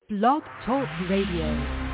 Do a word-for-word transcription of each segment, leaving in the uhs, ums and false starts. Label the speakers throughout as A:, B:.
A: Blog Talk Radio.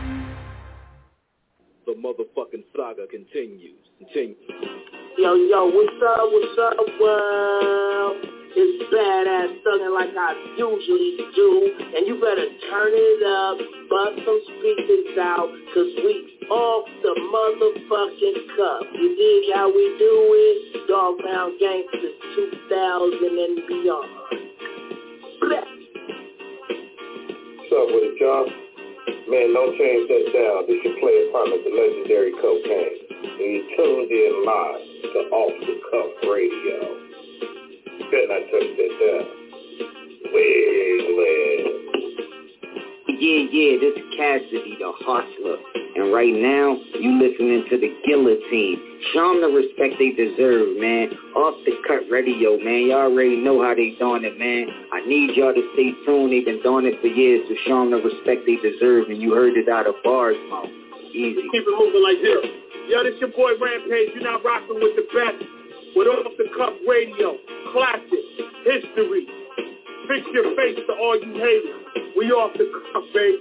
B: The motherfucking saga continues. Continues.
C: Yo, yo, what's up, what's up, world? It's badass thuggin' like I usually do. And you better turn it up, bust some speakers out, cause we off the motherfucking cuff. You dig how we do it? Dogbound Gangsters two thousand and beyond. Bless.
D: What's up with it, y'all? Man, don't change that down. This your player partner, the legendary Cocaine. And you tuned in live to Off the Cuff Radio. Better not touch that down. Well, well.
E: Yeah, yeah, this is Cassidy, the hustler. And right now, you listening to the Guillotine. Show them the respect they deserve, man. Off the Cut Radio, man. Y'all already know how they doing it, man. I need y'all to stay tuned. They've been doing it for years, so show them the respect they deserve. And you heard it out of bars, mouth. Easy.
F: Keep it moving like this. Yo, this your boy Rampage. You're not rocking with the best. With Off the Cuff Radio. Classic. History. Fix your face to all you haters. We off the cuff, baby.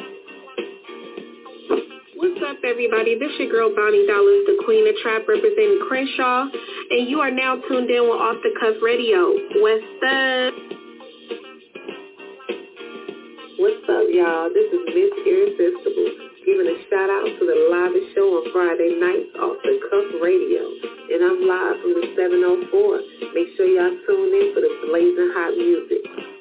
G: What's up, everybody? This your girl, Bonnie Dollars, the queen of trap, representing Crenshaw, and you are now tuned in with Off the Cuff Radio. What's up?
H: What's up, y'all? This is Miss Irresistible, giving a shout out to the livest show on Friday nights, Off the Cuff Radio, and I'm live from the seven oh four. Make sure y'all tune in for the blazing hot music.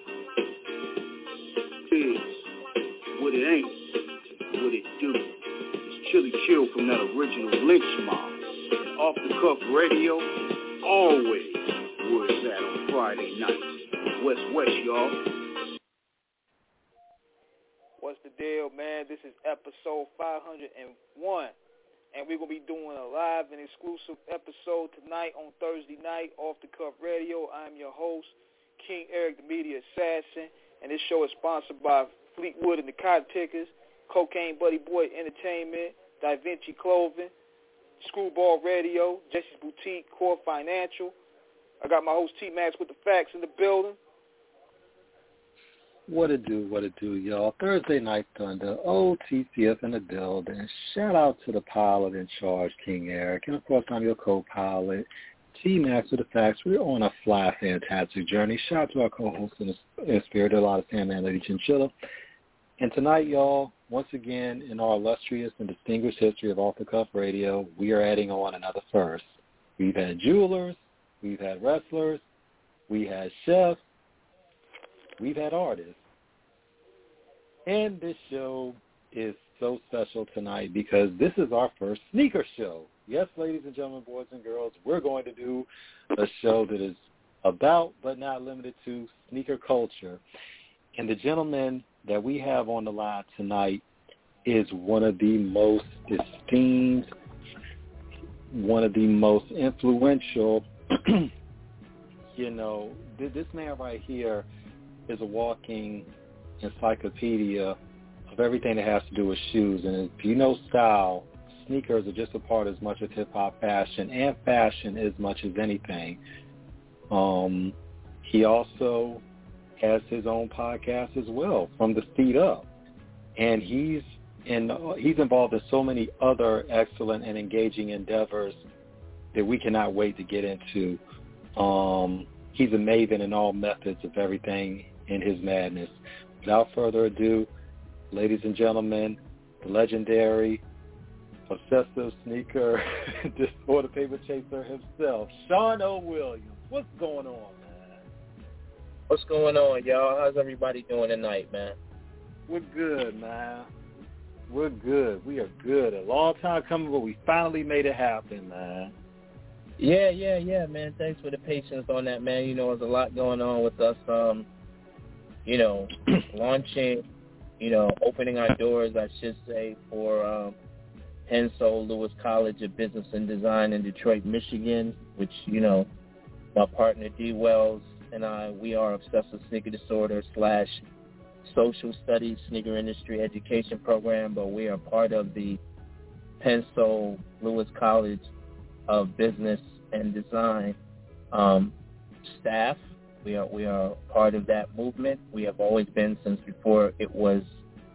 I: What it ain't, what it do. It's Chili Chill from that original Lynch Mob. And Off the Cuff Radio is always where it's at on Friday nights. West West, y'all.
J: What's the deal, man? This is episode five hundred one. And we're going to be doing a live and exclusive episode tonight on Thursday night, Off the Cuff Radio. I'm your host, King Eric, the Media Assassin. And this show is sponsored by Fleetwood and the Cotton Pickers, Cocaine Buddy Boy Entertainment, Da Vinci Clothing, Screwball Radio, Jesse's Boutique, Core Financial. I got my host T-Max with the facts in the building.
K: What it do, what it do, y'all. Thursday Night Thunder, O T C F in the building. Shout out to the pilot in charge, King Eric. And, of course, I'm your co-pilot, T-Max with the facts. We're on a fly, fantastic journey. Shout out to our co-host in the in spirit, a lot of Sandman, Lady Chinchilla. And tonight, y'all, once again, in our illustrious and distinguished history of Off the Cuff Radio, we are adding on another first. We've had jewelers, we've had wrestlers, we had chefs, we've had artists. And this show is so special tonight because this is our first sneaker show. Yes, ladies and gentlemen, boys and girls, we're going to do a show that is about, but not limited to, sneaker culture. And the gentleman that we have on the line tonight is one of the most esteemed, one of the most influential, you know, this man right here is a walking encyclopedia of everything that has to do with shoes. And if you know style, sneakers are just a part as much as hip-hop fashion, and fashion as much as anything. Um, he also has his own podcast as well, From the Feet Up. And he's in, he's involved in so many other excellent and engaging endeavors that we cannot wait to get into. Um, he's a maven in all methods of everything in his madness. Without further ado, ladies and gentlemen, the legendary, obsessive sneaker, disorder paper chaser himself, Sean O. Williams. What's going on, man?
L: What's going on, y'all? How's everybody doing tonight, man?
K: We're good, man. We're good. We are good. A long time coming, but we finally made it happen, man.
L: Yeah, yeah, yeah, man. Thanks for the patience on that, man. You know, there's a lot going on with us, um, you know, launching, you know, opening our doors, I should say, for um, Penn-Sol Lewis College of Business and Design in Detroit, Michigan, which, you know, my partner D. Wells and I, we are obsessive sneaker disorder slash social studies sneaker industry education program, but we are part of the Penn-Sol Lewis College of Business and Design um, staff. We are we are part of that movement. We have always been since before it was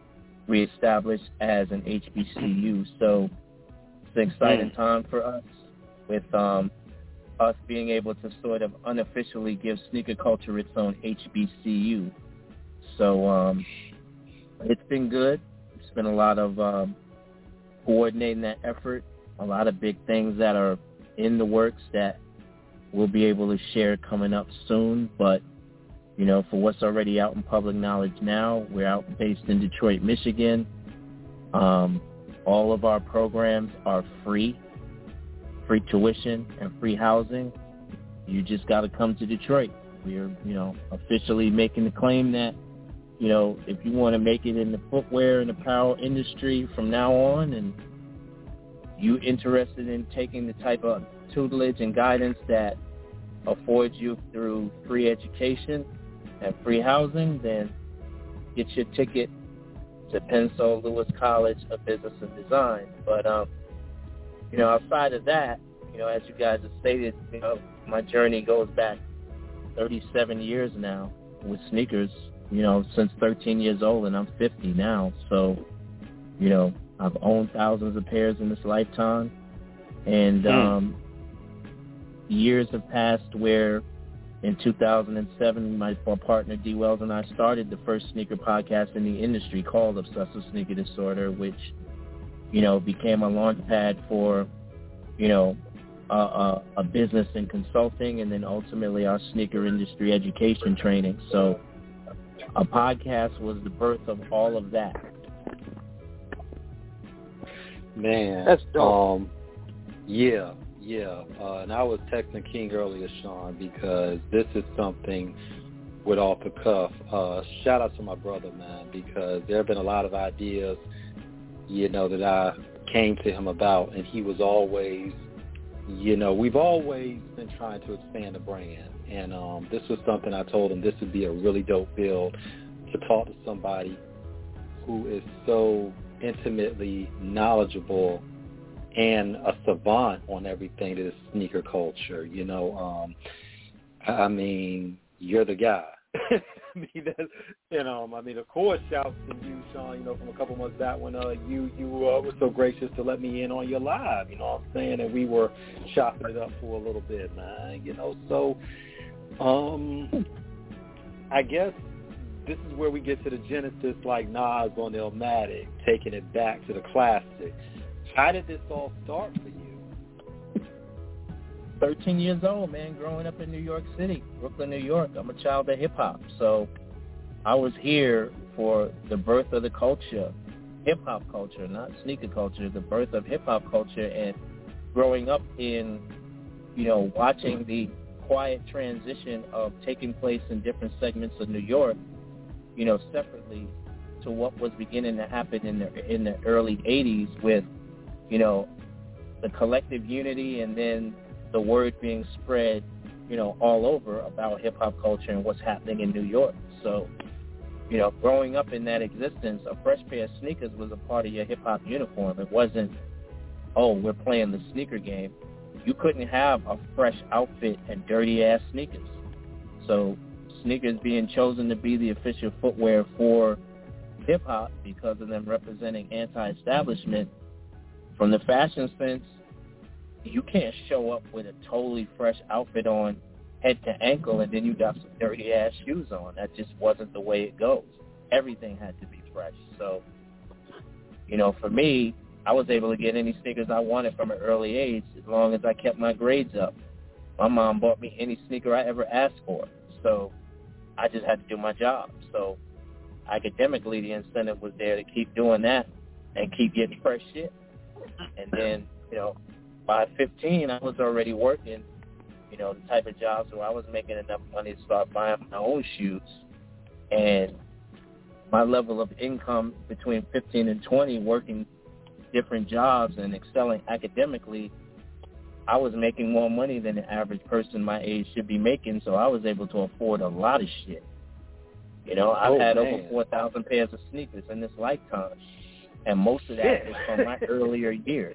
L: reestablished as an H B C U. So it's an exciting
K: mm.
L: time for us with um, us being able to sort of unofficially give sneaker culture its own H B C U. So um, it's been good. It's been a lot of um, coordinating that effort, a lot of big things that are in the works that we'll be able to share coming up soon. But, you know, for what's already out in public knowledge now, we're out based in Detroit, Michigan. Um, all of our programs are free, free tuition and free housing. You just got to come to Detroit. We're, you know, officially making the claim that, you know, if you want to make it in the footwear and apparel industry from now on, and you interested in taking the type of tutelage and guidance that affords you through free education and free housing, then get your ticket to Pensacola Lewis College of Business and Design. But, um, you know, outside of that, you know, as you guys have stated, you know, my journey goes back thirty-seven years now with sneakers, you know, since thirteen years old, and I'm fifty now. So, you know, I've owned thousands of pairs in this lifetime. And um, years have passed where in two thousand seven, my partner D. Wells and I started the first sneaker podcast in the industry called Obsessive Sneaker Disorder, which, you know, became a launch pad for, you know, a, a, a business and consulting, and then ultimately our sneaker industry education training. So a podcast was the birth of all of that.
K: Man,
J: that's dope.
K: Um, yeah, yeah. Uh, and I was texting King earlier, Sean, because this is something with off the cuff. Uh, shout out to my brother, man, because there have been a lot of ideas, you know, that I came to him about, and he was always, you know, we've always been trying to expand the brand. And um, this was something I told him this would be a really dope build to talk to somebody who is so intimately knowledgeable and a savant on everything that is sneaker culture. You know, um, I mean, you're the guy. I mean, that, you know, I mean, of course, shouts to you, Sean, you know, from a couple months back when uh, you you uh, were so gracious to let me in on your live, you know what I'm saying? And we were chopping it up for a little bit, man, you know. So um, I guess this is where we get to the genesis, like Nas on the Illmatic, taking it back to the classics. How did this all start for you?
L: thirteen years old, man, growing up in New York City, Brooklyn, New York. I'm a child of hip-hop, so I was here for the birth of the culture, hip-hop culture, not sneaker culture, the birth of hip-hop culture, and growing up in, you know, watching the quiet transition of taking place in different segments of New York, you know, separately to what was beginning to happen in the in the early eighties with, you know, the collective unity and then the word being spread, you know, all over about hip-hop culture and what's happening in New York. So, you know, growing up in that existence, a fresh pair of sneakers was a part of your hip-hop uniform. It wasn't, oh, we're playing the sneaker game. You couldn't have a fresh outfit and dirty-ass sneakers. So sneakers being chosen to be the official footwear for hip-hop because of them representing anti-establishment, from the fashion sense, you can't show up with a totally fresh outfit on head to ankle and then you got some dirty-ass shoes on. That just wasn't the way it goes. Everything had to be fresh. So, you know, for me, I was able to get any sneakers I wanted from an early age as long as I kept my grades up. My mom bought me any sneaker I ever asked for. So I just had to do my job. So academically, the incentive was there to keep doing that and keep getting fresh shit. And then, you know, by fifteen, I was already working, you know, the type of jobs where I was making enough money to start buying my own shoes. And my level of income between fifteen and twenty, working different jobs and excelling academically, I was making more money than the average person my age should be making, so I was able to afford a lot of shit. You know, I've
K: oh,
L: had
K: man.
L: over four thousand pairs of sneakers in this lifetime, and most of that shit is from my earlier years.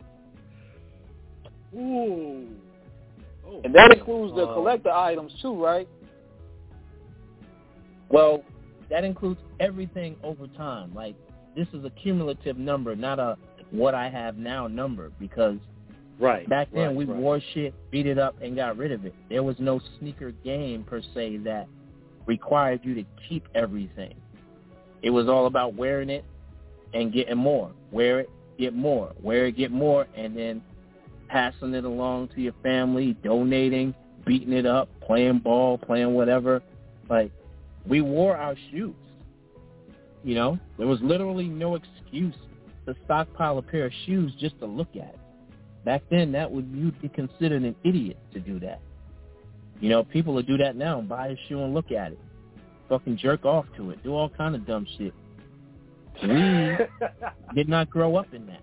K: Ooh. Oh,
J: and that
K: man.
J: includes the
K: uh,
J: collector items too, right?
L: Well, that includes everything over time. Like, this is a cumulative number, not a what I have now number, because
K: right
L: back then
K: right,
L: we
K: right.
L: wore shit, beat it up, and got rid of it. There was no sneaker game per se that required you to keep everything. It was all about wearing it and getting more. Wear it, get more. Wear it, get more, and then passing it along to your family, donating, beating it up, playing ball, playing whatever. Like, we wore our shoes. You know, there was literally no excuse to stockpile a pair of shoes just to look at it. Back then, that would you'd be considered an idiot to do that. You know, people will do that now, buy a shoe and look at it, fucking jerk off to it, do all kind of dumb shit. We did not grow up in that.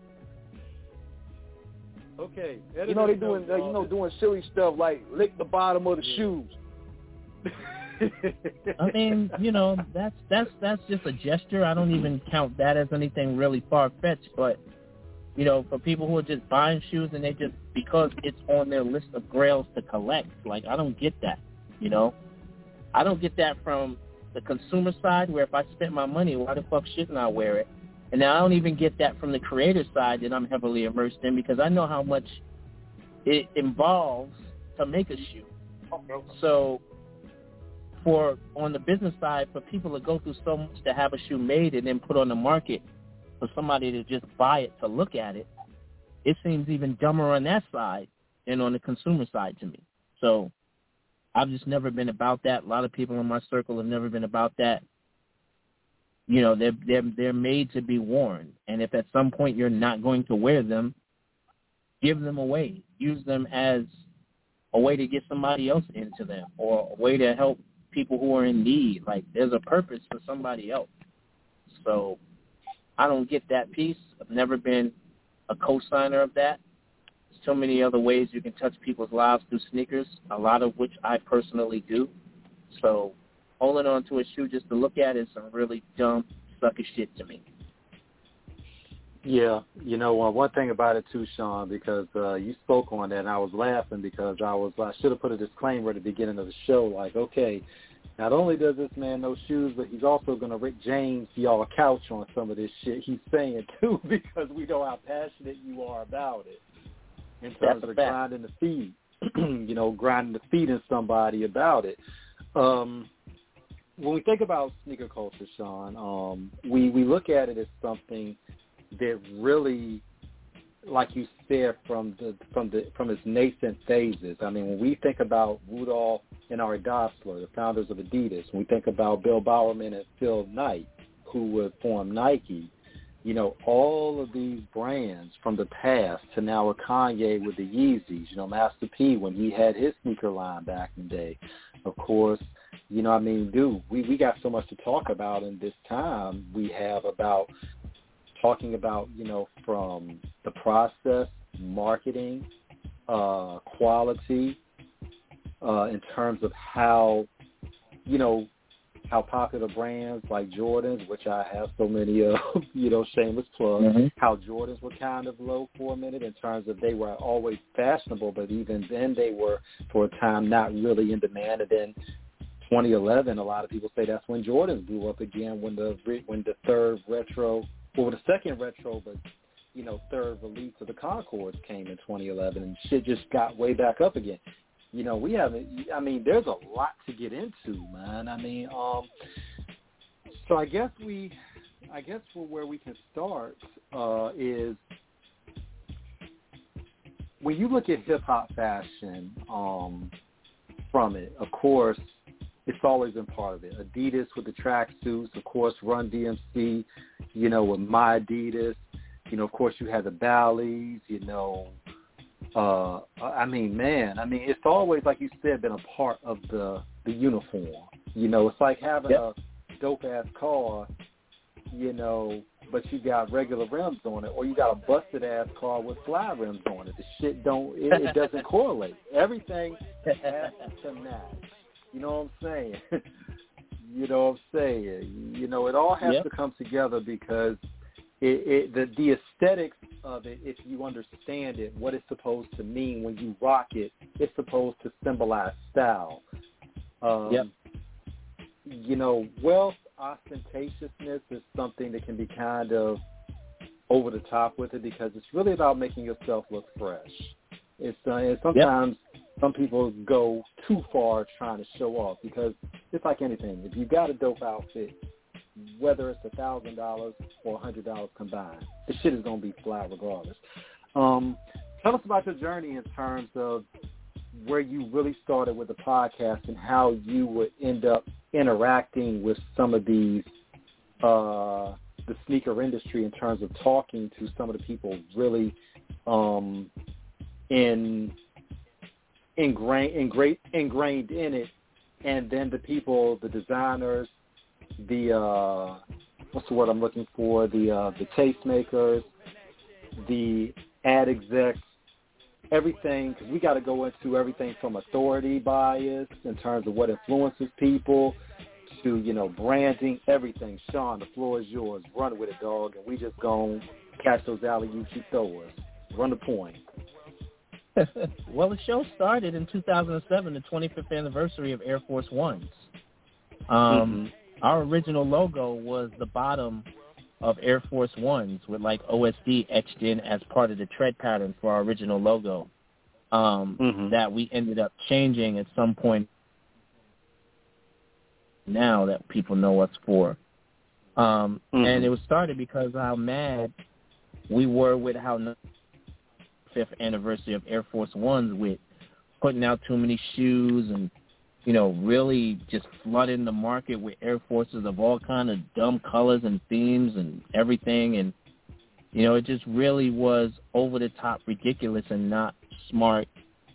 K: Okay,
M: you know they doing uh, you know doing silly stuff like lick the bottom of the yeah. shoes.
L: I mean, you know, that's that's that's just a gesture. I don't even count that as anything really far-fetched. But, you know, for people who are just buying shoes and they just, because it's on their list of grails to collect, like, I don't get that, you know. I don't get that from the consumer side, where if I spent my money, why the fuck shouldn't I wear it? And now I don't even get that from the creator side that I'm heavily immersed in, because I know how much it involves to make a shoe. So for on the business side, for people to go through so much to have a shoe made and then put on the market for somebody to just buy it to look at it, it seems even dumber on that side than on the consumer side to me. So I've just never been about that. A lot of people in my circle have never been about that. You know, they're, they're, they're made to be worn. And if at some point you're not going to wear them, give them away. Use them as a way to get somebody else into them, or a way to help people who are in need. Like, there's a purpose for somebody else. So I don't get that piece. I've never been a co-signer of that. There's so many other ways you can touch people's lives through sneakers, a lot of which I personally do. So holding on to a shoe just to look at is some really dumb, sucker shit to me.
K: Yeah, you know, uh, one thing about it too, Sean, because uh, you spoke on that, and I was laughing because I was I should have put a disclaimer at the beginning of the show, like, okay, not only does this man know shoes, but he's also going to Rick James y'all a couch on some of this shit he's saying too, because we know how passionate you are about it in terms of grinding the feet, you know, grinding the feet in somebody about it. Um, when we think about sneaker culture, Sean, um, we, we look at it as something that really, like you said, from the from the from its nascent phases. I mean, when we think about Rudolph and Arie Dassler, the founders of Adidas, when we think about Bill Bowerman and Phil Knight, who would form Nike, you know, all of these brands from the past to now with Kanye with the Yeezys, you know, Master P when he had his sneaker line back in the day. Of course, you know, I mean, dude, we, we got so much to talk about in this time we have about talking about, you know, from the process, marketing, uh, quality, uh, in terms of how, you know, how popular brands like Jordans, which I have so many of, you know, shameless plug, mm-hmm. how Jordans were kind of low for a minute in terms of they were always fashionable, but even then they were, for a time, not really in demand. And then twenty eleven, a lot of people say that's when Jordans blew up again, when the when the third retro, or the second retro, but, you know, third release of the Concords came in twenty eleven, and shit just got way back up again. You know, we haven't, I mean, there's a lot to get into, man. I mean, um, so I guess we, I guess where we can start uh, is when you look at hip-hop fashion um, from it, of course, it's always been part of it. Adidas with the tracksuits, of course, Run D M C, you know, with My Adidas. You know, of course, you had the Bally's, you know. Uh, I mean, man, I mean, it's always, like you said, been a part of the, the uniform. You know, it's like having yep. a dope-ass car, you know, but you got regular rims on it, or you got a busted-ass car with fly rims on it. The shit don't, it, it doesn't correlate. Everything has to match. You know what I'm saying? you know what I'm saying? You know, it all has yep. to come together because it, it, the, the aesthetics of it, if you understand it, what it's supposed to mean when you rock it, it's supposed to symbolize style. Um,
L: yep.
K: You know, wealth, ostentatiousness is something that can be kind of over the top with it because it's really about making yourself look fresh. It's uh, and sometimes yep. some people go too far trying to show off because it's like anything. If you got a dope outfit, whether it's a thousand dollars or a hundred dollars combined, the shit is gonna be fly regardless. Um, tell us about your journey in terms of where you really started with the podcast and how you would end up interacting with some of these, uh, the sneaker industry in terms of talking to some of the people really um, in ingrained, ingrained, ingrained in it, and then the people, the designers, the, uh, what's the word I'm looking for, the, uh, the tastemakers, the ad execs, everything, because we got to go into everything from authority bias in terms of what influences people to, you know, branding, everything. Sean, the floor is yours. Run with it, dog, and we just going to catch those alley-oops you throw us. Run the point.
L: Well, the show started in two thousand seven, the twenty-fifth anniversary of Air Force Ones. Um, mm-hmm. Our original logo was the bottom of Air Force Ones with like O S D etched in as part of the tread pattern for our original logo um, mm-hmm. that we ended up changing at some point now that people know us for. Um, mm-hmm. And it was started because of how mad we were with how fifth anniversary of Air Force Ones with putting out too many shoes and, you know, really just flooding the market with Air Forces of all kind of dumb colors and themes and everything. And, you know, it just really was over-the-top ridiculous and not smart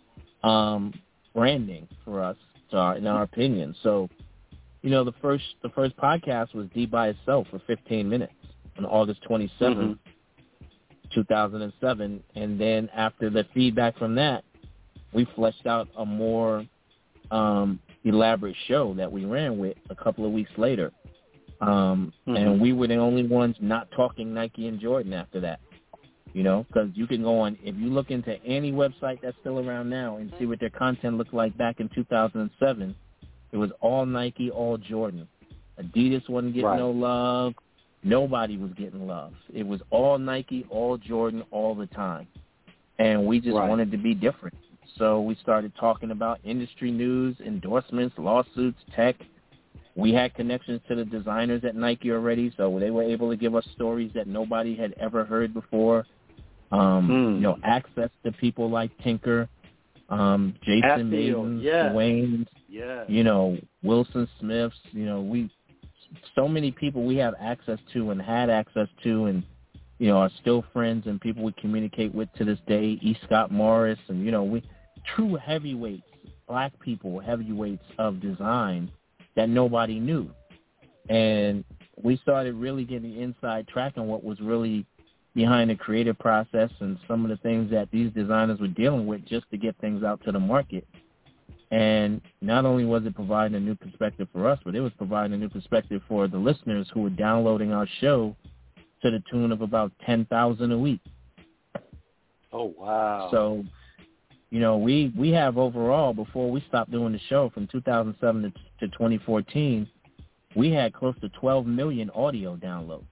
L: um, branding for us, to our, in our opinion. So, you know, the first the first podcast was D by itself for fifteen minutes on August twenty-seventh, mm-hmm. two thousand seven. And then after the feedback from that, we fleshed out a more um, elaborate show that we ran with a couple of weeks later. Um, mm-hmm. And we were the only ones not talking Nike and Jordan after that, you know, because you can go on, if you look into any website that's still around now and see what their content looked like back in two thousand seven, it was all Nike, all Jordan. Adidas wasn't getting right. no love. Nobody was getting love. It was all Nike, all Jordan, all the time. And we just right. wanted to be different. So we started talking about industry news, endorsements, lawsuits, tech. We had connections to the designers at Nike already, so they were able to give us stories that nobody had ever heard before. Um, hmm. You know, access to people like Tinker, um, Jason Maiden, yeah. Dwayne, yeah. you know, Wilson Smiths. You know, we so many people we have access to and had access to, and you know, are still friends and people we communicate with to this day. E. Scott Morris, and you know, we true heavyweights, black people, heavyweights of design that nobody knew. And we started really getting inside track on what was really behind the creative process and some of the things that these designers were dealing with just to get things out to the market. And not only was it providing a new perspective for us, but it was providing a new perspective for the listeners who were downloading our show to the tune of about ten thousand a week.
K: Oh, wow.
L: So, you know, we, we have overall, before we stopped doing the show from two thousand seven to, to twenty fourteen, we had close to twelve million audio downloads.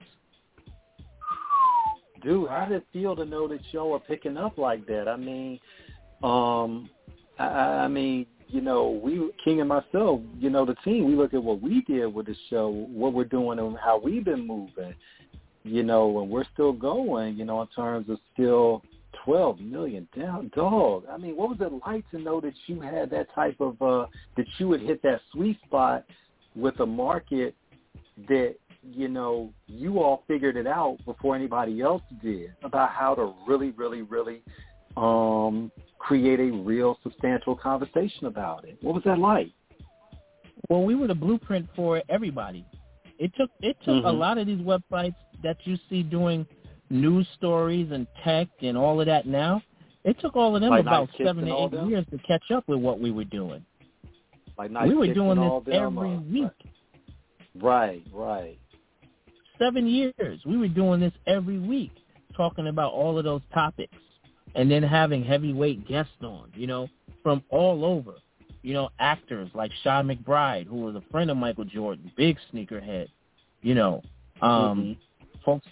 K: Dude, how did it feel to know that y'all are picking up like that? I mean, um, I, I mean, you know, we, King and myself, you know, the team, we look at what we did with the show, what we're doing and how we've been moving, you know, and we're still going, you know, in terms of still twelve million down, dog. I mean, what was it like to know that you had that type of, uh, that you would hit that sweet spot with a market that, you know, you all figured it out before anybody else did about how to really, really, really um, create a real substantial conversation about it. What was that like?
L: Well, we were the blueprint for everybody. It took it took mm-hmm. a lot of these websites that you see doing news stories and tech and all of that now. It took all of them
K: like
L: about
K: nice
L: seven to eight them? years to catch up with what we were doing.
K: Like nice
L: we were doing this
K: them,
L: every
K: uh,
L: week.
K: Right, right.
L: Seven years. We were doing this every week, talking about all of those topics, and then having heavyweight guests on, you know, from all over. You know, actors like Sean McBride, who was a friend of Michael Jordan, big sneakerhead. You know, um,
K: mm-hmm.
L: folks.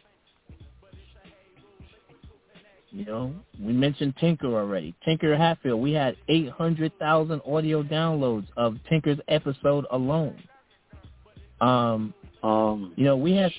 L: You know, we mentioned Tinker already. Tinker Hatfield. We had eight hundred thousand audio downloads of Tinker's episode alone. Um,
K: um,
L: you know, we had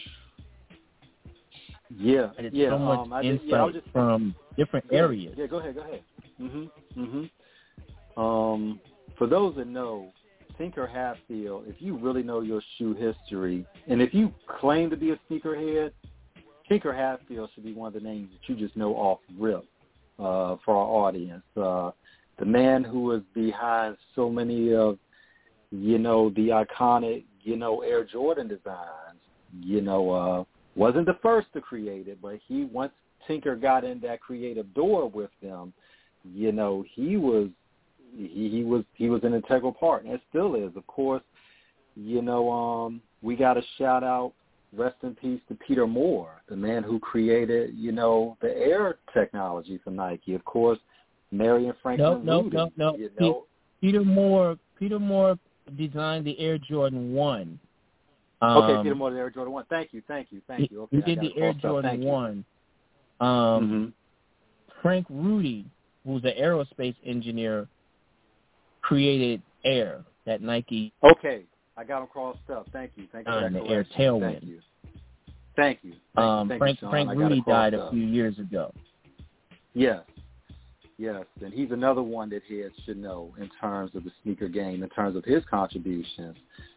K: yeah, yeah,
L: so much
K: um, I
L: insight
K: did, yeah, I was just,
L: from different
K: yeah,
L: areas.
K: Yeah, go ahead, go ahead. Mm-hmm, mm-hmm. Um, for those that know, Tinker Hatfield, if you really know your shoe history, and if you claim to be a sneakerhead, Tinker Hatfield should be one of the names that you just know off rip uh, for our audience. Uh, the man who was behind so many of, you know, the iconic, you know, Air Jordan designs, you know, uh, wasn't the first to create it, but he, once Tinker got in that creative door with them, you know, he was, he, he was, he was an integral part, and it still is. Of course, you know, um, we got to shout out, rest in peace to Peter Moore, the man who created, you know, the Air technology for Nike. Of course, Marion Franklin
L: No, no,
K: Rudin,
L: no, no.
K: you know.
L: Peter Moore, Peter Moore designed the Air Jordan one. Um,
K: okay, Peter Moore, the Air Jordan one. Thank you, thank you, thank you. Okay,
L: he did the Air Jordan one. Um,
K: mm-hmm.
L: Frank Rudy, who's an aerospace engineer, created Air, that Nike.
K: Okay. I got them crossed up. Thank you. Thank you for that
L: the Air
K: correction.
L: Tailwind.
K: Thank you. Thank you. Thank
L: um,
K: you. Thank
L: Frank
K: you, Sean.
L: Frank
K: I
L: Rudy died
K: up.
L: a few years ago.
K: Yes. Yes. And he's another one that heads should know in terms of the sneaker game, in terms of his contributions.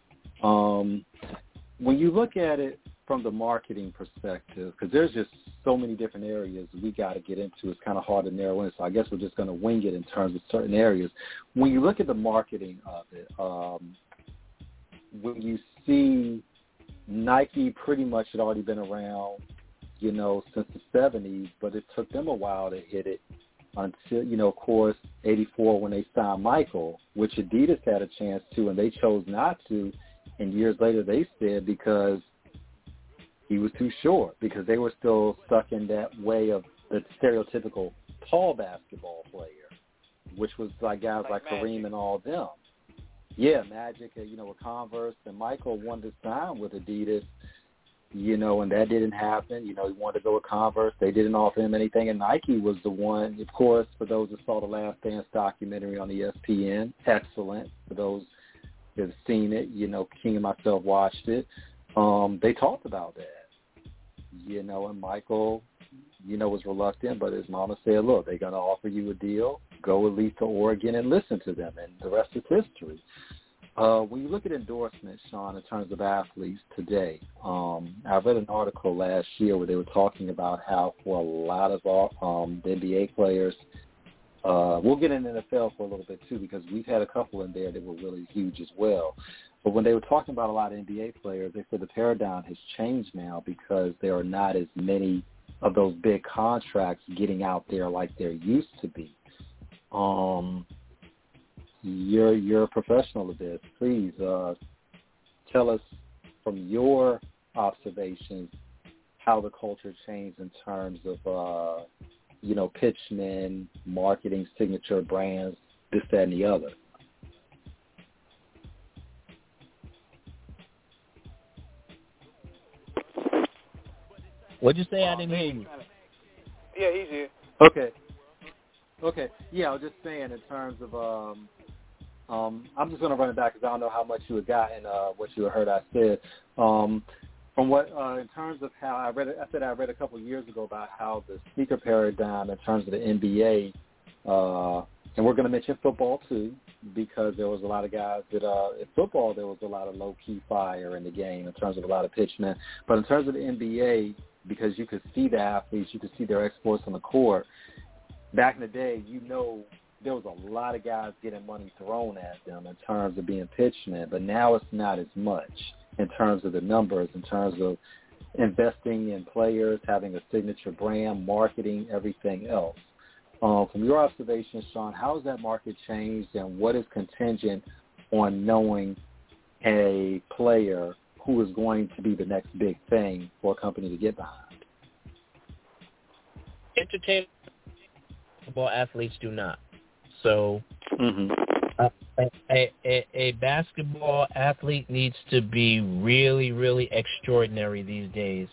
K: Um, when you look at it from the marketing perspective, because there's just so many different areas we got to get into, it's kind of hard to narrow in, so I guess we're just going to wing it in terms of certain areas. When you look at the marketing of it, um, when you see Nike pretty much had already been around, you know, since the seventies, but it took them a while to hit it until, you know, of course, eighty-four when they signed Michael, which Adidas had a chance to, and they chose not to. And years later they said because he was too short, because they were still stuck in that way of the stereotypical tall basketball player, which was like guys like, like Kareem and all them. Yeah, Magic, you know, with Converse, and Michael wanted to sign with Adidas, you know, and that didn't happen. You know, he wanted to go with Converse. They didn't offer him anything, and Nike was the one. Of course, for those that saw the Last Dance documentary on E S P N, excellent. For those that have seen it, you know, King and myself watched it. Um, they talked about that, you know, and Michael, you know, was reluctant, but his mama said, look, they're going to offer you a deal. Go at least to Oregon and listen to them, and the rest is history. Uh, when you look at endorsements, Sean, in terms of athletes today, um, I read an article last year where they were talking about how for a lot of um, the N B A players, uh, we'll get in the N F L for a little bit too, because we've had a couple in there that were really huge as well. But when they were talking about a lot of N B A players, they said the paradigm has changed now because there are not as many of those big contracts getting out there like there used to be. Um, you're you're a professional of this. Please uh, tell us from your observations how the culture changed in terms of uh, you know, pitchmen, marketing, signature brands, this, that, and the other.
L: What'd you say? I didn't hear you.
J: Yeah, he's here.
K: Okay. Okay. Yeah, I was just saying in terms of, um, um, I'm just going to run it back because I don't know how much you had gotten, uh, what you had heard I said. Um, from what, uh, in terms of how I read, I said I read a couple of years ago about how the sneaker paradigm in terms of the N B A, uh, and we're going to mention football too, because there was a lot of guys that, uh, in football there was a lot of low-key fire in the game in terms of a lot of pitchmen. But in terms of the N B A, because you could see the athletes, you could see their exploits on the court. Back in the day, you know, there was a lot of guys getting money thrown at them in terms of being pitchmen, but now it's not as much in terms of the numbers, in terms of investing in players, having a signature brand, marketing, everything else. Um, from your observation, Sean, how has that market changed, and what is contingent on knowing a player who is going to be the next big thing for a company to get behind?
L: Entertainment, football athletes do not. So
K: mm-hmm.
L: A, a, a, a basketball athlete needs to be really, really extraordinary these days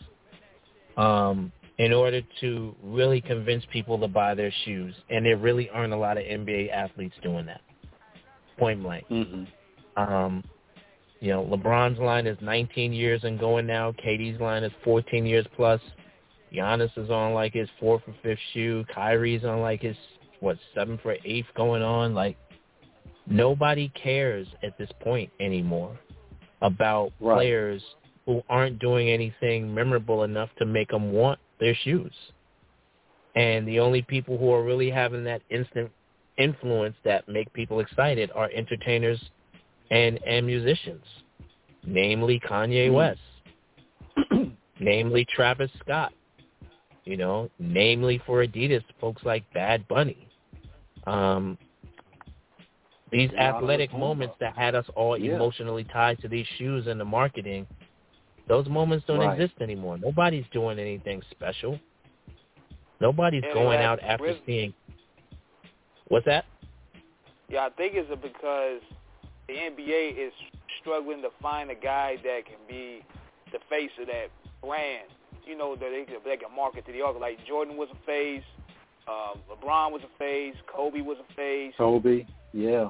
L: um, in order to really convince people to buy their shoes. And there really aren't a lot of N B A athletes doing that, point blank.
K: Mm-hmm.
L: Um, you know, LeBron's line is nineteen years and going now. K D's line is fourteen years plus. Giannis is on like his fourth or fifth shoe. Kyrie's on like his, what, seventh or eighth going on. Like, nobody cares at this point anymore about
K: right.
L: players who aren't doing anything memorable enough to make them want their shoes. And the only people who are really having that instant influence that make people excited are entertainers and, and musicians, namely Kanye mm-hmm. West, namely Travis Scott, you know, namely for Adidas, folks like Bad Bunny. Um, these athletic moments that had us all
K: yeah.
L: emotionally tied to these shoes and the marketing, those moments don't
J: right.
L: exist anymore. Nobody's doing anything special. Nobody's and going out after rhythm. seeing. What's that?
J: Yeah, I think it's because the N B A is struggling to find a guy that can be the face of that brand. You know, that they can, they can market to the other. Like Jordan was a face, uh, LeBron was a face, Kobe was a face.
K: Kobe, yeah.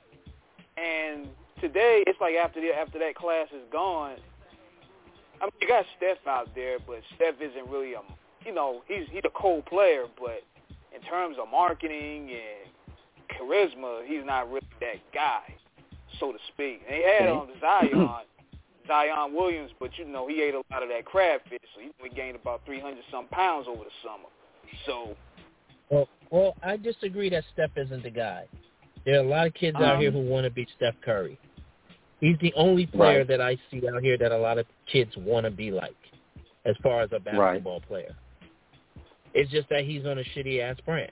J: And today, it's like after the, after that class is gone, I mean, you got Steph out there, but Steph isn't really a, you know, he's he's a cold player, but in terms of marketing and charisma, he's not really that guy, so to speak. And they had on um, Zion, Zion Williams, but, you know, he ate a lot of that crab fish, so he gained about three hundred some pounds over the summer. So,
L: well, well, I disagree that Steph isn't the guy. There are a lot of kids um, out here who want to be Steph Curry. He's the only player
K: right.
L: that I see out here that a lot of kids want to be like, as far as a basketball
K: right.
L: player. It's just that he's on a shitty-ass brand.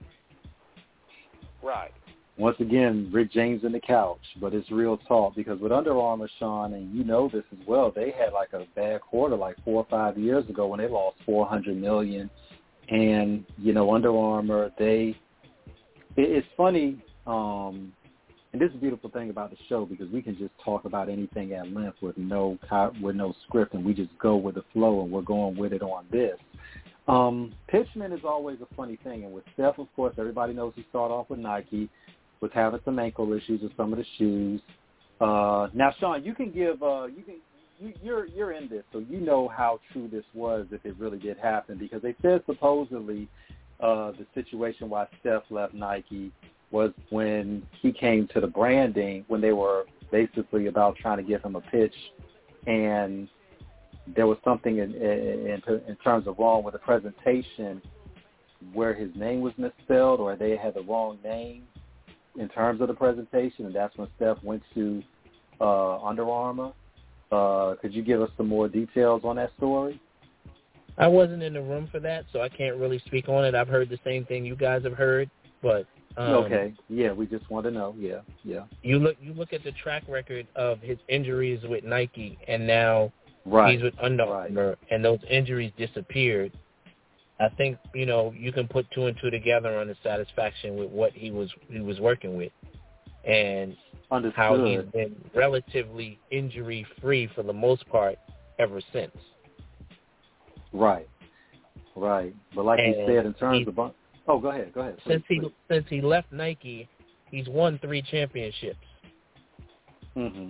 J: Right.
K: Once again, Rick James in the couch, but it's real talk because with Under Armour, Sean, and you know this as well, they had like a bad quarter like four or five years ago when they lost four hundred million dollars. And, you know, Under Armour, they – it's funny um, – and this is a beautiful thing about the show because we can just talk about anything at length with no with no script, and we just go with the flow, and we're going with it on this. Um, pitchman is always a funny thing, and with Steph, of course, everybody knows he started off with Nike, was having some ankle issues with some of the shoes. Uh, now, Sean, you can give uh, you can you, you're you're in this, so you know how true this was if it really did happen because they said supposedly uh, the situation why Steph left Nike was when he came to the branding when they were basically about trying to give him a pitch, and there was something in, in, in terms of wrong with the presentation where his name was misspelled or they had the wrong name in terms of the presentation, and that's when Steph went to uh, Under Armour. Uh, could you give us some more details on that story?
L: I wasn't in the room for that, so I can't really speak on it. I've heard the same thing you guys have heard, but Um,
K: okay. Yeah, we just want to know. Yeah, yeah.
L: You look. You look at the track record of his injuries with Nike, and now
K: right.
L: he's with Under Armour, right. and those injuries disappeared. I think you know you can put two and two together on the satisfaction with what he was he was working with, and
K: Understood.
L: how he's been relatively injury free for the most part ever since.
K: Right. Right. But like
L: and
K: you said, in terms of Oh, go ahead. Go ahead. Please,
L: since he
K: please.
L: since he left Nike, he's won three championships.
K: Mm-hmm.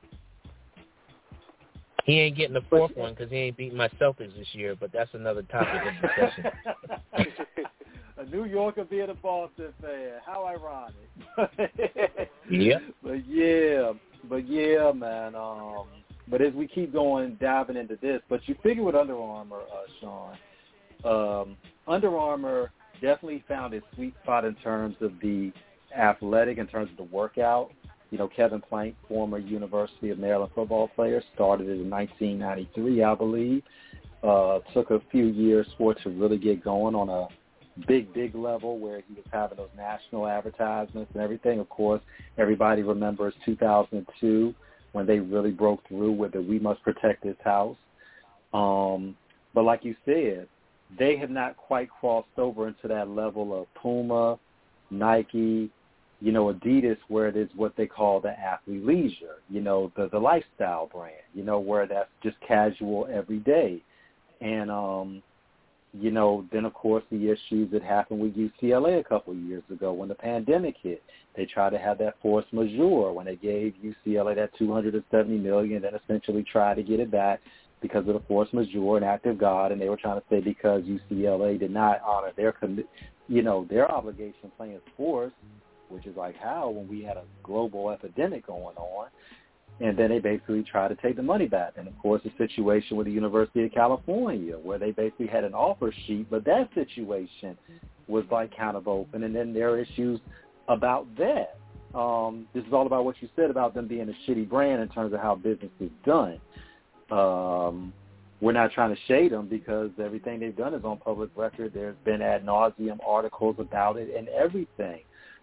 L: He ain't getting the fourth one because he ain't beating my Celtics this year, but that's another topic of discussion.
K: A New Yorker being a Boston fan. How ironic.
L: Yeah.
K: But yeah, but yeah, man. Um, but as we keep going, diving into this, but you figure with Under Armour, uh, Sean, um, Under Armour definitely found its sweet spot in terms of the athletic, in terms of the workout. You know, Kevin Plank, former University of Maryland football player, started it in nineteen ninety-three, I believe. Uh, took a few years for it to really get going on a big, big level where he was having those national advertisements and everything. Of course, everybody remembers two thousand two when they really broke through with the We Must Protect This House. Um, but like you said, they have not quite crossed over into that level of Puma, Nike, you know, Adidas, where it is what they call the athleisure, you know, the, the lifestyle brand, you know, where that's just casual every day. And, um, you know, then, of course, the issues that happened with U C L A a couple of years ago when the pandemic hit. They tried to have that force majeure when they gave U C L A that two hundred seventy million dollars, then essentially tried to get it back because of the force majeure and act of God. And they were trying to say because U C L A did not honor their, you know, their obligation playing sports, which is like how when we had a global epidemic going on. And then they basically tried to take the money back. And, of course, the situation with the University of California where they basically had an offer sheet, but that situation was like kind of open. And then there are issues about that. Um, this is all about what you said about them being a shitty brand in terms of how business is done. Um, we're not trying to shade them because everything they've done is on public record. There's been ad nauseum articles about it and everything.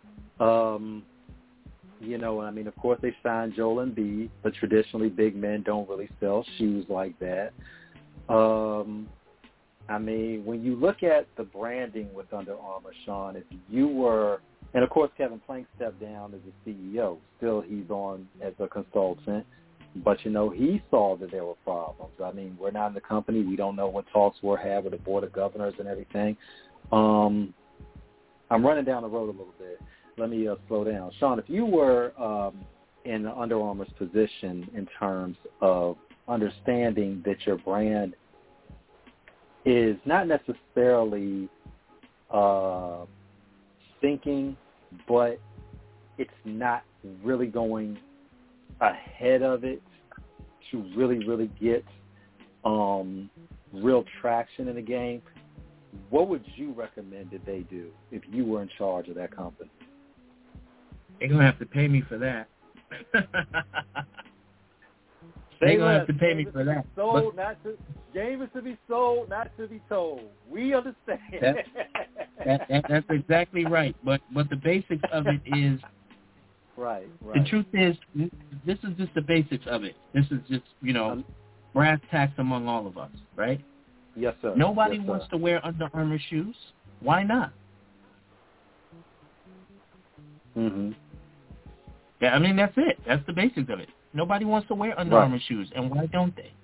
K: Um You know, I mean, of course, they signed Joel Embiid, but traditionally big men don't really sell shoes like that. Um, I mean, when you look at the branding with Under Armour, Sean, if you were, and of course, Kevin Plank stepped down as the C E O. Still, he's on as a consultant. But, you know, he saw that there were problems. I mean, we're not in the company. We don't know what talks were had with the Board of Governors and everything. Um, I'm running down the road a little bit. Let me uh, slow down. Sean, if you were um, in Under Armour's position in terms of understanding that your brand is not necessarily uh, thinking, but it's not really going ahead of it to really, really get um, real traction in the game, what would you recommend that they do if you were in charge of that company?
L: They're going to have to pay me for that. They're going to have to pay me for that.
K: Sold, not to, game is to be sold, not to be told. We understand.
L: That, that, that, that's exactly right. But but the basics of it is,
K: right, right.
L: The truth is, this is just the basics of it. This is just, you know, um, brass tacks among all of us, right?
K: Yes, sir.
L: Nobody
K: yes,
L: wants
K: sir.
L: to wear Under Armour shoes. Why not?
K: Mm-hmm.
L: Yeah, I mean, that's it. That's the basics of it. Nobody wants to wear Under
K: right.
L: Armour shoes, and why don't they?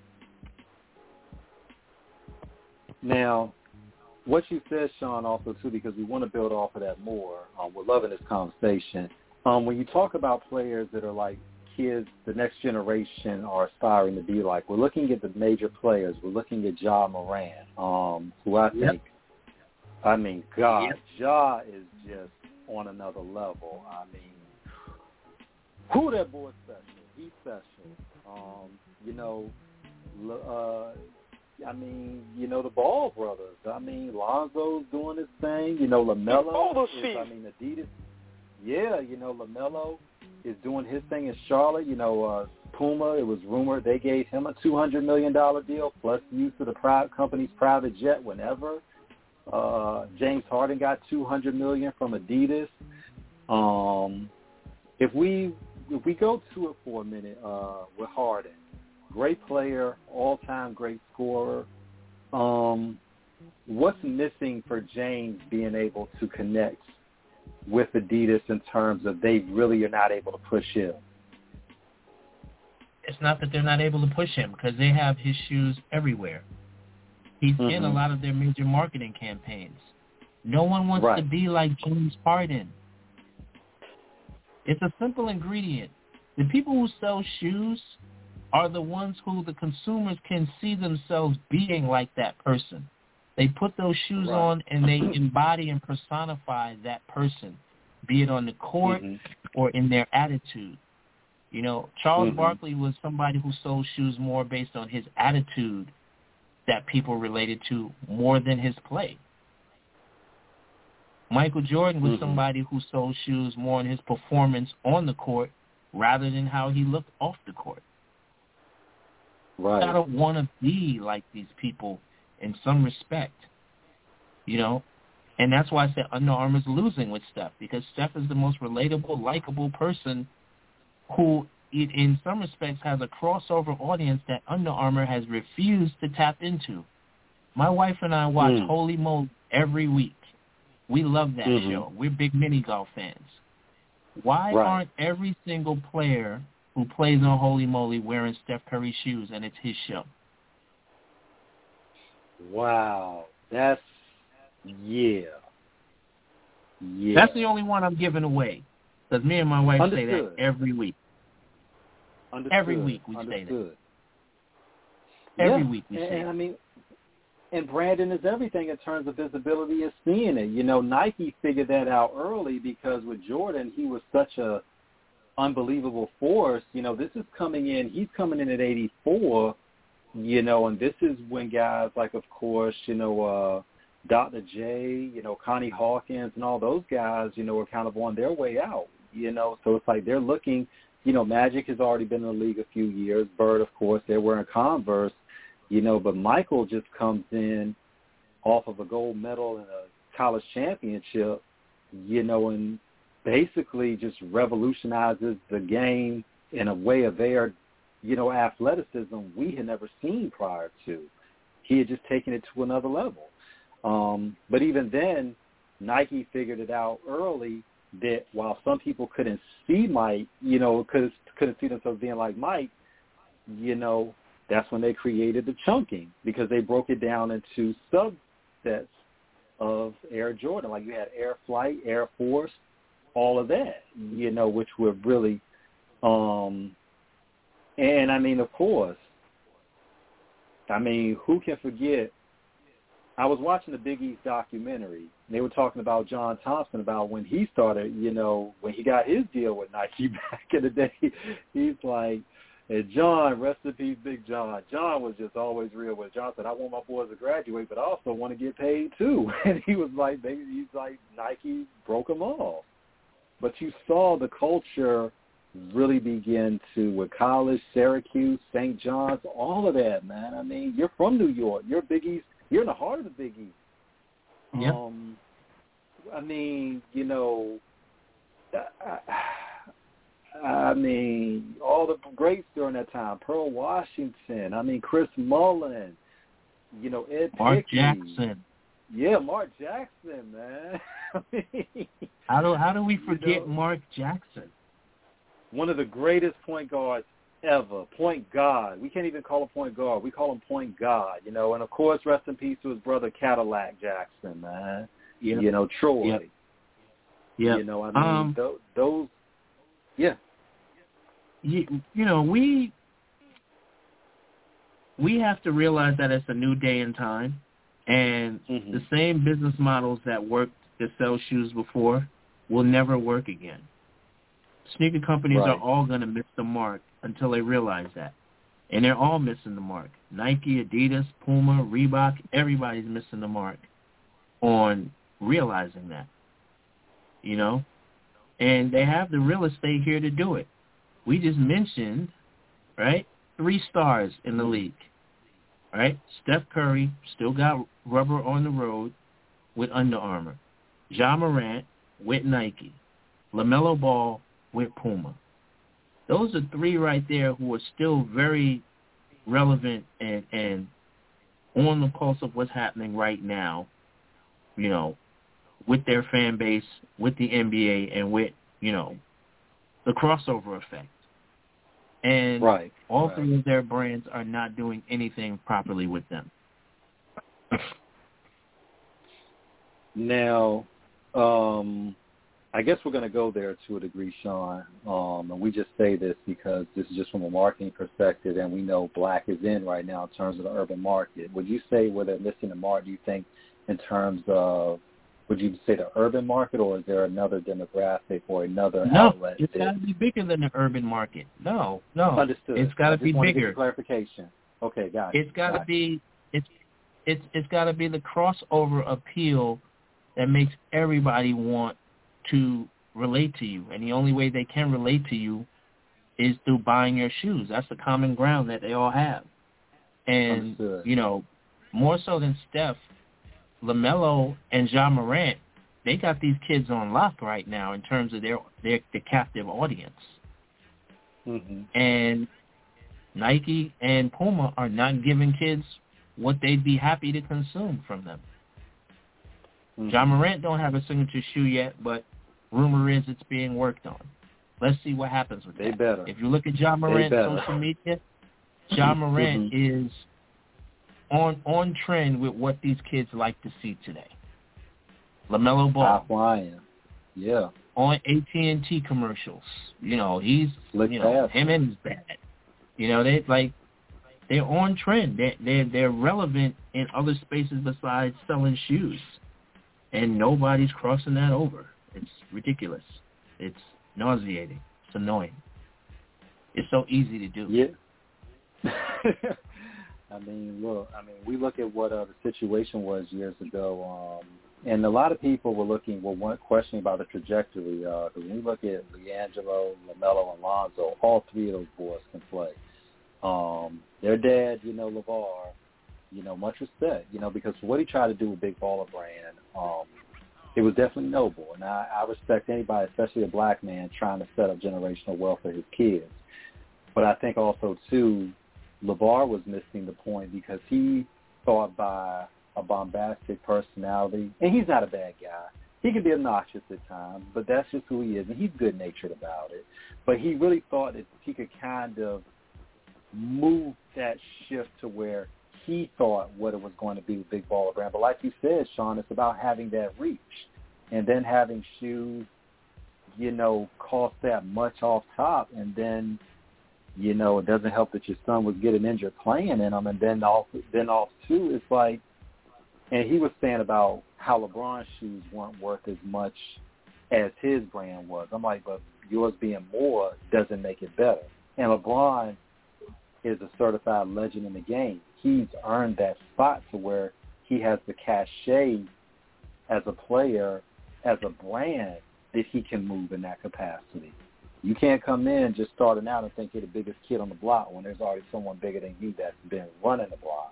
K: Now, what you said, Sean, also, too, because we want to build off of that more. Um, we're loving this conversation. Um, when you talk about players that are like kids, the next generation are aspiring to be like, we're looking at the major players. We're looking at Ja Morant, um, who I think, yep. I mean, God, yep. Ja is just on another level. I mean, who that boy special? He's special. Um, you know, uh, I mean, you know, the Ball brothers. I mean, Lonzo's doing his thing. You know, LaMelo. Is, I mean, Adidas. Yeah, you know, LaMelo is doing his thing in Charlotte. You know, uh, Puma, it was rumored they gave him a two hundred million dollars deal plus use of the private company's private jet whenever. Uh, James Harden got two hundred million dollars from Adidas. Um, if we if we go to it for a minute uh, with Harden, great player, all-time great scorer. Um, what's missing for James being able to connect with Adidas in terms of they really are not able to push him?
L: It's not that they're not able to push him because they have his shoes everywhere. He's mm-hmm. in a lot of their major marketing campaigns. No one wants
K: right.
L: to be like James Harden. It's a simple ingredient. The people who sell shoes are the ones who the consumers can see themselves being like that person. They put those shoes right. on and they embody and personify that person, be it on the court mm-hmm. or in their attitude. You know, Charles mm-hmm. Barkley was somebody who sold shoes more based on his attitude that people related to more than his play. Michael Jordan was mm-hmm. somebody who sold shoes more on his performance on the court rather than how he looked off the court.
K: Right.
L: I don't want to be like these people in some respect, you know, and that's why I said Under Armour's losing with Steph, because Steph is the most relatable, likable person who, it, in some respects, has a crossover audience that Under Armour has refused to tap into. My wife and I watch mm. Holy Mode every week. We love that mm-hmm. show. We're big mini golf fans. Why
K: Right.
L: aren't every single player who plays on Holy Moly wearing Steph Curry shoes and it's his show?
K: Wow. That's, yeah. Yeah.
L: That's the only one I'm giving away. Because me and my wife
K: Understood.
L: say that every week.
K: Understood.
L: Every week we
K: Understood.
L: say that. Every
K: yeah.
L: week we
K: and,
L: say
K: and
L: that.
K: I mean, and branding is everything in terms of visibility and seeing it. You know, Nike figured that out early because with Jordan, he was such a unbelievable force. You know, this is coming in, he's coming in at eighty-four, you know, and this is when guys like, of course, you know, uh, Doctor J, you know, Connie Hawkins and all those guys, you know, are kind of on their way out, you know. So it's like they're looking, you know, Magic has already been in the league a few years. Bird, of course, they're wearing Converse. You know, but Michael just comes in off of a gold medal in a college championship, you know, and basically just revolutionizes the game in a way of their, you know, athleticism we had never seen prior to. He had just taken it to another level. Um, but even then, Nike figured it out early that while some people couldn't see Mike, you know, couldn't, couldn't see themselves being like Mike, you know, that's when they created the chunking because they broke it down into subsets of Air Jordan. Like you had Air Flight, Air Force, all of that, you know, which were really, um, and I mean, of course, I mean, who can forget, I was watching the Big East documentary. And they were talking about John Thompson, about when he started, you know, when he got his deal with Nike back in the day. He's like, and John, rest in peace, Big John. John was just always real with John. Said, I want my boys to graduate, but I also want to get paid too. And he was like, they, he's like, Nike broke them off. But you saw the culture really begin to, with college, Syracuse, Saint John's, all of that, man. I mean, you're from New York. You're Big East. You're in the heart of the Big East.
L: Yep.
K: Um, I mean, you know, I, I mean, all the greats during that time, Pearl Washington, I mean, Chris Mullin, you know, Ed
L: Mark
K: Pickney.
L: Jackson.
K: Yeah, Mark Jackson, man. I mean,
L: how do how do we forget
K: you know,
L: Mark Jackson?
K: One of the greatest point guards ever, point guard. We can't even call him point guard. We call him point guard, you know. And, of course, rest in peace to his brother Cadillac Jackson, man.
L: Yep.
K: You know, Troy.
L: Yep. Yep.
K: You know, I mean,
L: um,
K: those, those, yeah.
L: You, you know, we we have to realize that it's a new day and time, and
K: mm-hmm.
L: the same business models that worked to sell shoes before will never work again. Sneaker companies
K: right.
L: are all going to miss the mark until they realize that, and they're all missing the mark. Nike, Adidas, Puma, Reebok, everybody's missing the mark on realizing that, you know, and they have the real estate here to do it. We just mentioned, right, three stars in the league, right? Steph Curry still got rubber on the road with Under Armour. Ja Morant with Nike. LaMelo Ball with Puma. Those are three right there who are still very relevant and, and on the pulse of what's happening right now, you know, with their fan base, with the N B A, and with, you know, the crossover effect. And
K: right,
L: all
K: right.
L: three of their brands are not doing anything properly with them.
K: Now, um, I guess we're going to go there to a degree, Sean. Um, and we just say this because this is just from a marketing perspective, and we know black is in right now in terms of the urban market. Would you say where they're missing the mark, do you think, in terms of, would you say the urban market, or is there another demographic or another
L: no,
K: outlet?
L: It's got to be bigger than the urban market. No, no.
K: Understood.
L: It's got to be bigger.
K: Clarification. Okay, got it.
L: It's got to be it's it's it's got to be the crossover appeal that makes everybody want to relate to you, and the only way they can relate to you is through buying your shoes. That's the common ground that they all have. And
K: Understood.
L: You know, more so than Steph, LaMelo and Ja Morant, they got these kids on lock right now in terms of their their, their captive audience.
K: Mm-hmm.
L: And Nike and Puma are not giving kids what they'd be happy to consume from them.
K: Mm-hmm.
L: Ja Morant don't have a signature shoe yet, but rumor is it's being worked on. Let's see what happens with
K: they
L: that.
K: Better.
L: If you look at Ja Morant's social media, Ja Morant mm-hmm. is on on trend with what these kids like to see today. LaMelo Ball.
K: Flying. Yeah.
L: On A T and T commercials. You know, he's,
K: Slick
L: you know,
K: pass.
L: him and his bad. You know, they like, they're on trend. They're, they're, they're relevant in other spaces besides selling shoes. And nobody's crossing that over. It's ridiculous. It's nauseating. It's annoying. It's so easy to do.
K: Yeah. I mean, look, I mean, we look at what uh, the situation was years ago, um, and a lot of people were looking, were one questioning about the trajectory. Because uh, when we look at LiAngelo, LaMelo, and Lonzo, all three of those boys can play. Um, their dad, you know, LeVar, you know, much respect, you know, because what he tried to do with Big Baller Brand, um, it was definitely noble. And I, I respect anybody, especially a black man, trying to set up generational wealth for his kids. But I think also, too, LeVar was missing the point because he thought by a bombastic personality, and he's not a bad guy. He can be obnoxious at times, but that's just who he is, and he's good-natured about it. But he really thought that he could kind of move that shift to where he thought what it was going to be with Big Baller Brand. But like you said, Sean, it's about having that reach and then having shoes, you know, cost that much off top, and then, you know, it doesn't help that your son was getting injured playing in them, and then off, then off too, it's like, and he was saying about how LeBron's shoes weren't worth as much as his brand was. I'm like, but yours being more doesn't make it better. And LeBron is a certified legend in the game. He's earned that spot to where he has the cachet as a player, as a brand, that he can move in that capacity. You can't come in just starting out and think you're the biggest kid on the block when there's already someone bigger than you that's been running the block.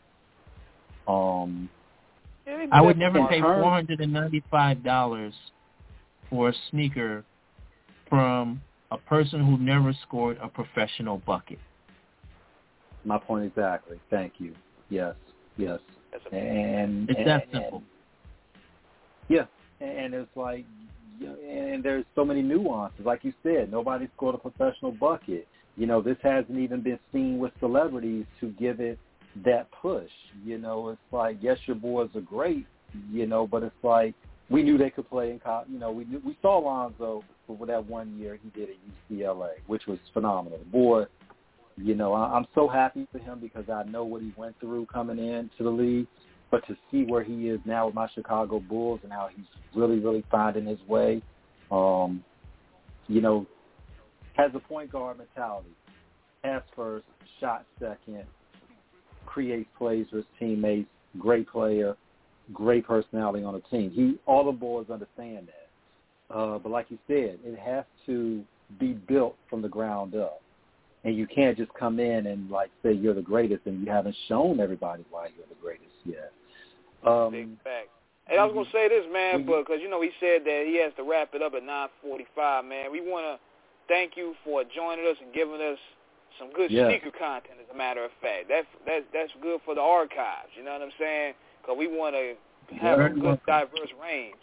K: Um,
L: I would never pay four hundred ninety-five dollars for a sneaker from a person who never scored a professional bucket.
K: My point exactly. Thank you. Yes, yes. And
L: it's
K: and,
L: that simple.
K: And, yeah, and it's like, you know, and there's so many nuances. Like you said, nobody scored a professional bucket. You know, this hasn't even been seen with celebrities to give it that push. You know, it's like, yes, your boys are great, you know, but it's like we knew they could play in college. You know, we knew, we saw Lonzo for that one year he did at U C L A, which was phenomenal. The boy, you know, I, I'm so happy for him because I know what he went through coming into the league. But to see where he is now with my Chicago Bulls and how he's really, really finding his way, um, you know, has a point guard mentality. Pass first, shot second, creates plays for his teammates, great player, great personality on the team. He, all the boys understand that. Uh, but like you said, it has to be built from the ground up. And you can't just come in and, like, say you're the greatest and you haven't shown everybody why you're the greatest yet. Um,
J: Big fact. Hey, I was going to say this, man, but because, you know, he said that he has to wrap it up at nine forty-five, man. We want to thank you for joining us and giving us some good
K: yeah.
J: sneaker content, as a matter of fact. That's, that's, that's good for the archives, you know what I'm saying? Because we want to have
L: You're
J: a good,
L: welcome.
J: diverse range.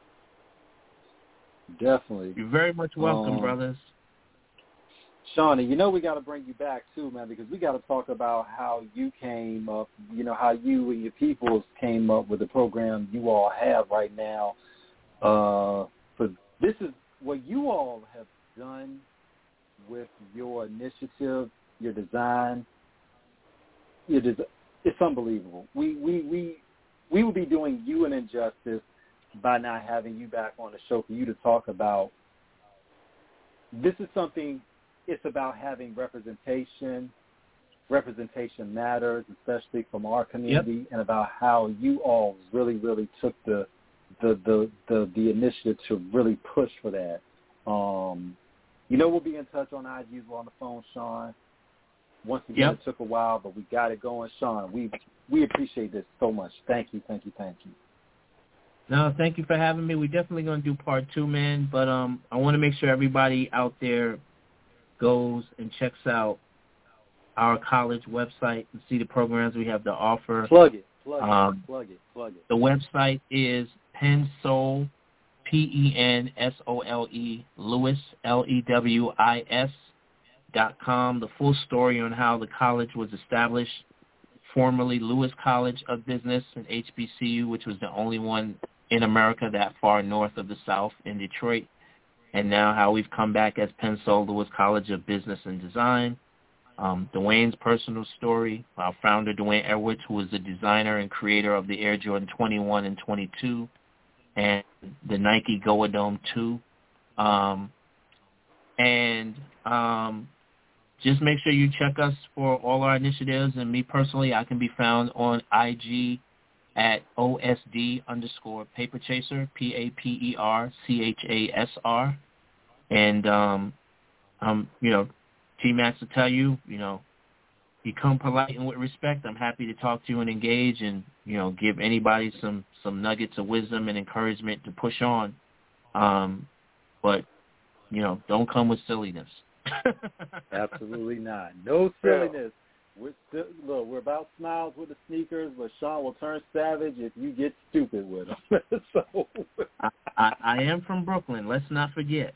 K: Definitely.
L: You're very much welcome,
K: um,
L: brothers.
K: Shawnee, you know we got to bring you back, too, man, because we got to talk about how you came up, you know, how you and your peoples came up with the program you all have right now. Uh, but this is what you all have done with your initiative, your design. Your des- it's unbelievable. We, we, we, we would be doing you an injustice by not having you back on the show for you to talk about. This is something... It's about having representation. Representation matters, especially from our community, yep. and about how you all really, really took the the the the, the initiative to really push for that. Um, you know, we'll be in touch on I G. We're on the phone, Sean. Once again, yep. It took a while, but we got it going, Sean. We we appreciate this so much. Thank you, thank you, thank you.
L: No, thank you for having me. We're definitely going to do part two, man. But um, I want to make sure everybody out there goes and checks out our college website and see the programs we have to offer.
K: Plug it, plug
L: um,
K: it, plug it, plug it.
L: The website is pensole P E N S O L E, Lewis, L E W I S, dot com. The full story on how the college was established, formerly Lewis College of Business and H B C U, which was the only one in America that far north of the South in Detroit, and now how we've come back as Penn Sol Lewis College of Business and Design. Um, Dwayne's personal story, our founder, Dwayne Edwards, who was the designer and creator of the Air Jordan twenty-one and twenty-two and the Nike Go-A-Dome two. Um, and um, just make sure you check us for all our initiatives. And me personally, I can be found on I G at O S D underscore Paper Chaser, P A P E R C H A S R. And, um, um, you know, T-Max will tell you, you know, become polite and with respect. I'm happy to talk to you and engage and, you know, give anybody some, some nuggets of wisdom and encouragement to push on. Um, but, you know, don't come with silliness.
K: Absolutely not. No silliness. We're still, look, we're about smiles with the sneakers, but Sean will turn savage if you get stupid with them. so
L: I, I, I am from Brooklyn. Let's not forget.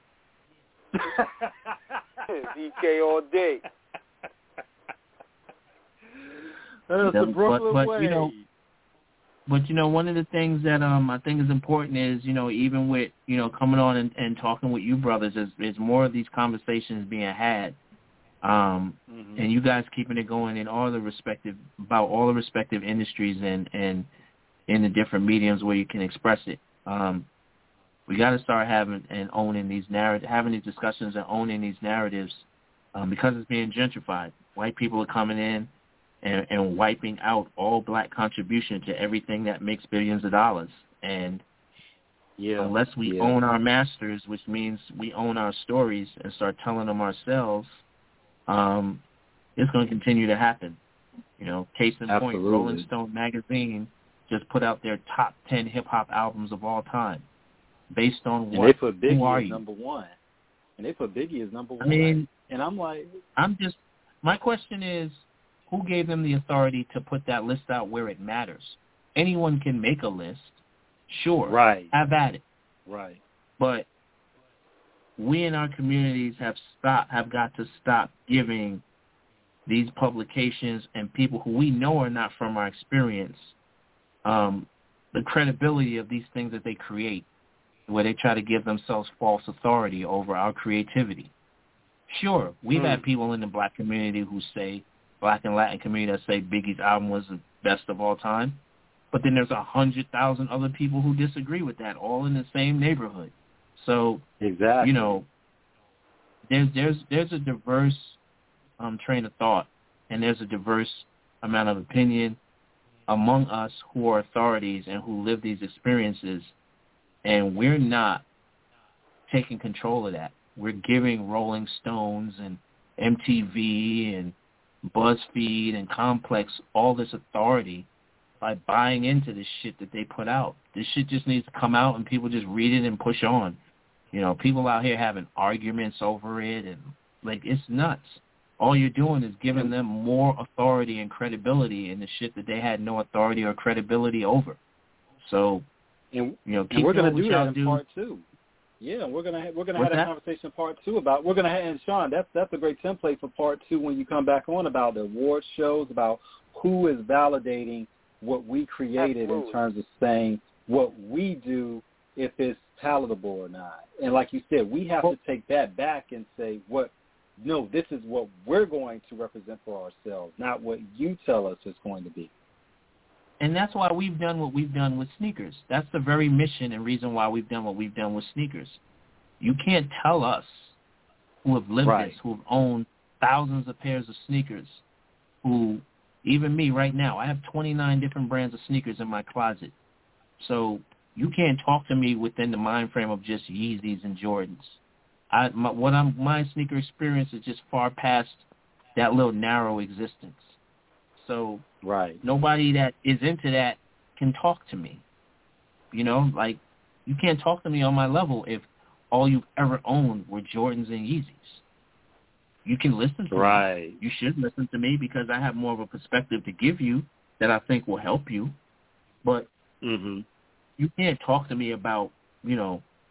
J: D K all day.
K: That's the Brooklyn
L: but, but,
K: way.
L: You know, but, you know, one of the things that um I think is important is, you know, even with, you know, coming on and, and talking with you brothers, is, is more of these conversations being had. Um, mm-hmm. And you guys keeping it going in all the respective, about all the respective industries and, and in the different mediums where you can express it. Um, we got to start having and owning these narratives, having these discussions and owning these narratives um, because it's being gentrified. White people are coming in and, and wiping out all black contribution to everything that makes billions of dollars. And yeah, unless we yeah. own our masters, which means we own our stories and start telling them ourselves, um, it's going to continue to happen. You know, case in Absolutely. point, Rolling Stone magazine just put out their top ten hip-hop albums of all time. Based on what?
K: And they put Biggie
L: Who are
K: as
L: you?
K: number one. And they put Biggie as number one.
L: I mean,
K: and I'm like,
L: I'm just, my question is, who gave them the authority to put that list out where it matters? Anyone can make a list, sure.
K: Right.
L: Have at it.
K: Right.
L: But we in our communities have stopped, have got to stop giving these publications and people who we know are not from our experience um, the credibility of these things that they create, where they try to give themselves false authority over our creativity. Sure, we've mm. had people in the black community who say, black and Latin community that say Biggie's album was the best of all time, but then there's a hundred thousand other people who disagree with that, all in the same neighborhood. So,
K: exactly,
L: you know, there's there's there's a diverse um, train of thought, and there's a diverse amount of opinion among us who are authorities and who live these experiences. And we're not taking control of that. We're giving Rolling Stones and M T V and BuzzFeed and Complex all this authority by buying into this shit that they put out. This shit just needs to come out and people just read it and push on. You know, people out here having arguments over it, and, like, it's nuts. All you're doing is giving them more authority and credibility in the shit that they had no authority or credibility over. So,
K: And,
L: you know, keep
K: and we're going to
L: do
K: do that in
L: do.
K: part two. Yeah, we're going to we're going to
L: What's
K: have that,
L: that
K: conversation in part two about we're going to have, and Sean, that's that's a great template for part two when you come back on about the award shows, about who is validating what we created
J: Absolutely.
K: in terms of saying what we do, if it's palatable or not. And like you said, we have well, to take that back and say what. No, this is what we're going to represent for ourselves, not what you tell us it's going to be.
L: And that's why we've done what we've done with sneakers. That's the very mission and reason why we've done what we've done with sneakers. You can't tell us who have lived
K: right.
L: this, who have owned thousands of pairs of sneakers, who, even me right now, I have twenty-nine different brands of sneakers in my closet. So you can't talk to me within the mind frame of just Yeezys and Jordans. I, my, what I'm, my sneaker experience is just far past that little narrow existence. So
K: right.
L: nobody that is into that can talk to me. You know, like, you can't talk to me on my level if all you've ever owned were Jordans and Yeezys. You can listen to
K: right.
L: me. You should listen to me because I have more of a perspective to give you that I think will help you. But
K: mm-hmm.
L: you can't talk to me about, you know,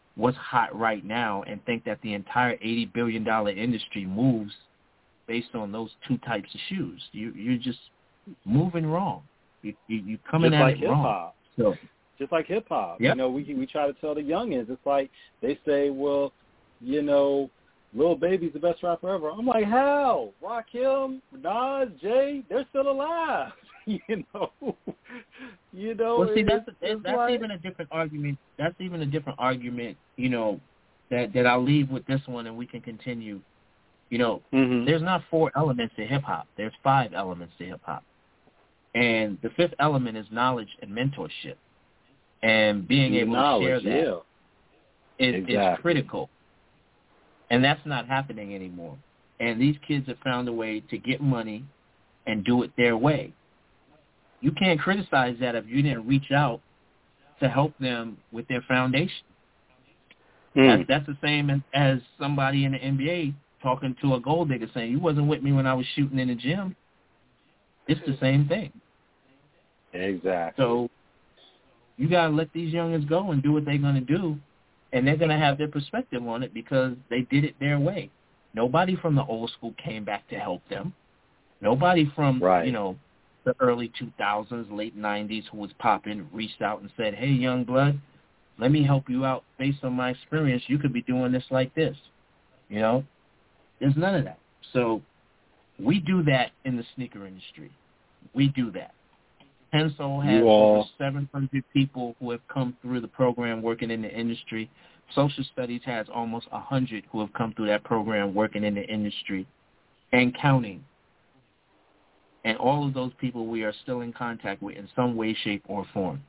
N: what's hot right now and think that the entire eighty billion dollars industry moves based on those two types of shoes. You, you're just moving wrong. You, you, you're coming
K: just
N: at
K: like
N: it
K: hip-hop.
N: wrong. So,
K: just like hip-hop.
N: Yep.
K: You know, we we try to tell the youngins, it's like they say, well, you know, Lil Baby's the best rapper ever. I'm like, how? Rakim, Nas, Jay, they're still alive. you know, you know.
N: Well, see,
K: it's,
N: that's
K: it's
N: that's
K: like,
N: even a different argument. That's even a different argument. You know, that that I'll leave with this one, and we can continue. You know,
K: mm-hmm.
N: there's not four elements to hip hop. There's five elements to hip hop, and the fifth element is knowledge and mentorship, and being able
K: knowledge,
N: to share that
K: yeah.
N: is,
K: exactly.
N: is critical. And that's not happening anymore. And these kids have found a way to get money and do it their way. You can't criticize that if you didn't reach out to help them with their foundation.
K: Mm.
N: That's, that's the same as, as somebody in the N B A talking to a gold digger saying, you wasn't with me when I was shooting in the gym. It's the same thing.
K: Exactly.
N: So you got to let these youngins go and do what they're going to do. And they're going to have their perspective on it because they did it their way. Nobody from the old school came back to help them. Nobody from,
K: right.
N: you know, the early two thousands, late nineties who was popping reached out and said, hey, young blood, let me help you out based on my experience. You could be doing this like this. You know, there's none of that. So we do that in the sneaker industry. We do that. Pensole has over seven hundred people who have come through the program working in the industry. Social Studies has almost one hundred who have come through that program working in the industry and counting. And all of those people we are still in contact with in some way, shape, or form.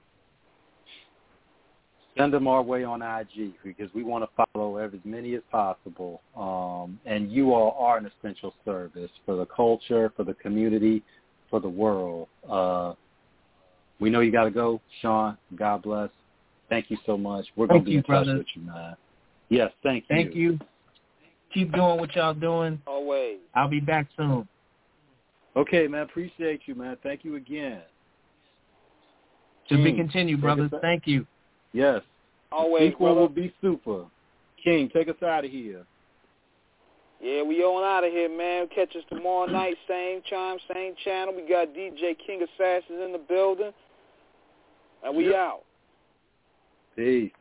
K: Send them our way on I G because we want to follow as many as possible. Um, and you all are an essential service for the culture, for the community, for the world. Uh, we know you got to go, Sean. God bless. Thank you so much. We're going to be
N: you,
K: in touch
N: brother.
K: with you, man. Yes, thank you.
N: Thank you. Keep doing what y'all doing.
J: Always.
N: I'll be back soon.
K: Okay, man. Appreciate you, man. Thank you again.
N: To
K: King,
N: be continued, brothers. Thank you.
K: Yes.
J: Always,
K: Equal
J: brother.
K: will be super. King, take us out of here.
J: Yeah, we on out of here, man. Catch us tomorrow night, same time, same channel. We got D J King Assassins in the building. And we
K: Yep.
J: out.
K: Peace.